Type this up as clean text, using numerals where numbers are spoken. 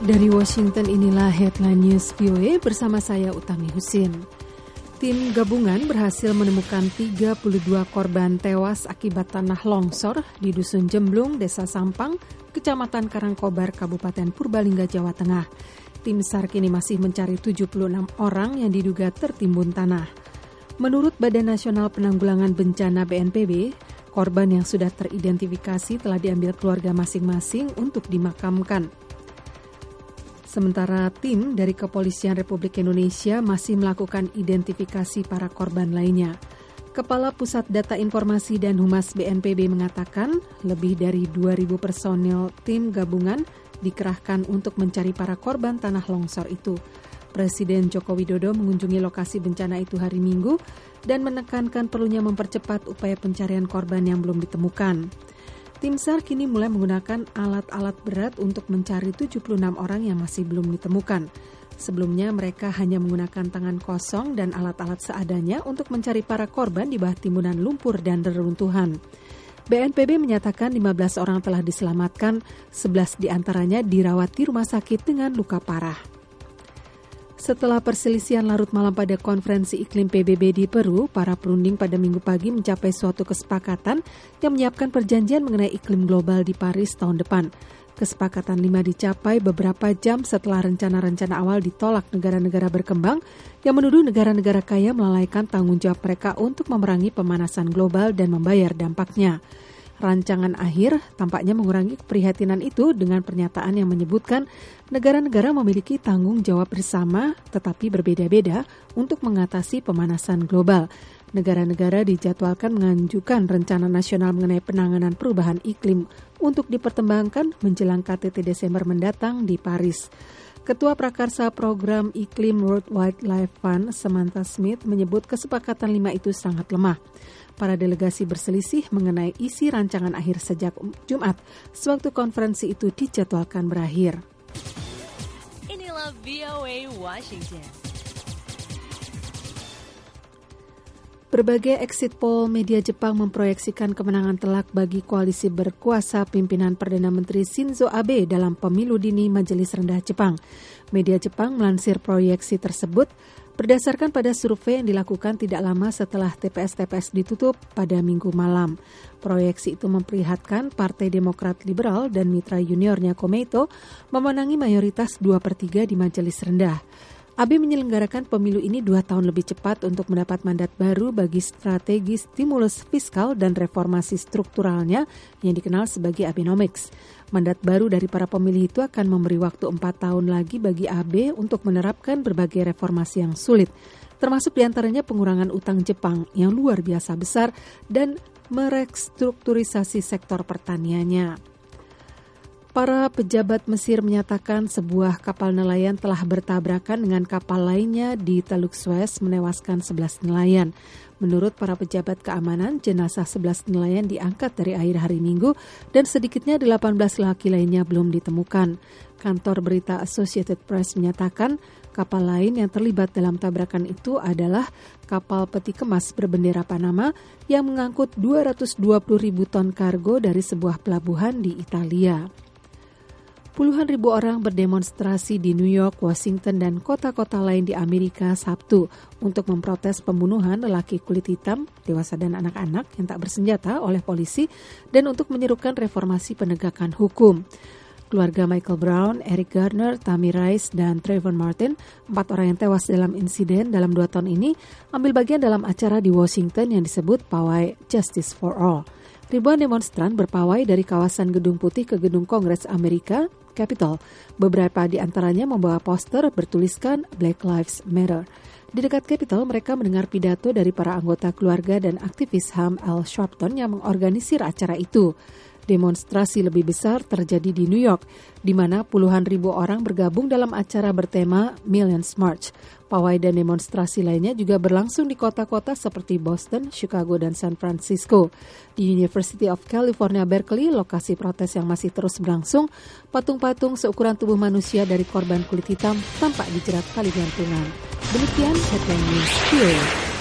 Dari Washington inilah Headline News VOA bersama saya Utami Husin. Tim gabungan berhasil menemukan 32 korban tewas akibat tanah longsor di Dusun Jemblung, Desa Sampang, Kecamatan Karangkobar, Kabupaten Purbalingga, Jawa Tengah. Tim SAR kini masih mencari 76 orang yang diduga tertimbun tanah. Menurut Badan Nasional Penanggulangan Bencana BNPB, korban yang sudah teridentifikasi telah diambil keluarga masing-masing untuk dimakamkan. Sementara tim dari Kepolisian Republik Indonesia masih melakukan identifikasi para korban lainnya. Kepala Pusat Data Informasi dan Humas BNPB mengatakan lebih dari 2.000 personil tim gabungan dikerahkan untuk mencari para korban tanah longsor itu. Presiden Joko Widodo mengunjungi lokasi bencana itu hari Minggu dan menekankan perlunya mempercepat upaya pencarian korban yang belum ditemukan. Tim SAR kini mulai menggunakan alat-alat berat untuk mencari 76 orang yang masih belum ditemukan. Sebelumnya mereka hanya menggunakan tangan kosong dan alat-alat seadanya untuk mencari para korban di bawah timbunan lumpur dan reruntuhan. BNPB menyatakan 15 orang telah diselamatkan, 11 diantaranya dirawat di rumah sakit dengan luka parah. Setelah perselisihan larut malam pada konferensi iklim PBB di Peru, para perunding pada Minggu pagi mencapai suatu kesepakatan yang menyiapkan perjanjian mengenai iklim global di Paris tahun depan. Kesepakatan 5 dicapai beberapa jam setelah rencana-rencana awal ditolak negara-negara berkembang yang menuduh negara-negara kaya melalaikan tanggung jawab mereka untuk memerangi pemanasan global dan membayar dampaknya. Rancangan akhir tampaknya mengurangi keprihatinan itu dengan pernyataan yang menyebutkan negara-negara memiliki tanggung jawab bersama tetapi berbeda-beda untuk mengatasi pemanasan global. Negara-negara dijadwalkan mengajukan rencana nasional mengenai penanganan perubahan iklim untuk dipertimbangkan menjelang KTT Desember mendatang di Paris. Ketua Prakarsa Program Iklim World Wildlife Fund, Samantha Smith, menyebut kesepakatan 5 itu sangat lemah. Para delegasi berselisih mengenai isi rancangan akhir sejak Jumat, sewaktu konferensi itu dijadwalkan berakhir. Inilah VOA Washington. Berbagai exit poll media Jepang memproyeksikan kemenangan telak bagi koalisi berkuasa pimpinan Perdana Menteri Shinzo Abe dalam pemilu dini Majelis Rendah Jepang. Media Jepang melansir proyeksi tersebut berdasarkan pada survei yang dilakukan tidak lama setelah TPS-TPS ditutup pada Minggu malam. Proyeksi itu memperlihatkan Partai Demokrat Liberal dan mitra juniornya Komeito memenangi mayoritas 2/3 di Majelis Rendah. Abe menyelenggarakan pemilu ini 2 tahun lebih cepat untuk mendapat mandat baru bagi strategi stimulus fiskal dan reformasi strukturalnya yang dikenal sebagai Abenomics. Mandat baru dari para pemilih itu akan memberi waktu 4 tahun lagi bagi Abe untuk menerapkan berbagai reformasi yang sulit, termasuk diantaranya pengurangan utang Jepang yang luar biasa besar dan merestrukturisasi sektor pertaniannya. Para pejabat Mesir menyatakan sebuah kapal nelayan telah bertabrakan dengan kapal lainnya di Teluk Suez menewaskan 11 nelayan. Menurut para pejabat keamanan, jenazah 11 nelayan diangkat dari air hari Minggu dan sedikitnya 18 laki lainnya belum ditemukan. Kantor berita Associated Press menyatakan kapal lain yang terlibat dalam tabrakan itu adalah kapal peti kemas berbendera Panama yang mengangkut 220.000 ton kargo dari sebuah pelabuhan di Italia. Puluhan ribu orang berdemonstrasi di New York, Washington, dan kota-kota lain di Amerika Sabtu untuk memprotes pembunuhan lelaki kulit hitam, dewasa dan anak-anak yang tak bersenjata oleh polisi dan untuk menyerukan reformasi penegakan hukum. Keluarga Michael Brown, Eric Garner, Tamir Rice, dan Trayvon Martin, 4 orang yang tewas dalam insiden dalam 2 tahun ini, ambil bagian dalam acara di Washington yang disebut Pawai Justice for All. Ribuan demonstran berpawai dari kawasan Gedung Putih ke Gedung Kongres Amerika, Capitol. Beberapa di antaranya membawa poster bertuliskan Black Lives Matter. Di dekat Capitol, mereka mendengar pidato dari para anggota keluarga dan aktivis HAM Al Sharpton yang mengorganisir acara itu. Demonstrasi lebih besar terjadi di New York, di mana puluhan ribu orang bergabung dalam acara bertema Millions March. Pawai dan demonstrasi lainnya juga berlangsung di kota-kota seperti Boston, Chicago, dan San Francisco. Di University of California, Berkeley, lokasi protes yang masih terus berlangsung, patung-patung seukuran tubuh manusia dari korban kulit hitam tampak dijerat tali gantungan. Demikian Headline News.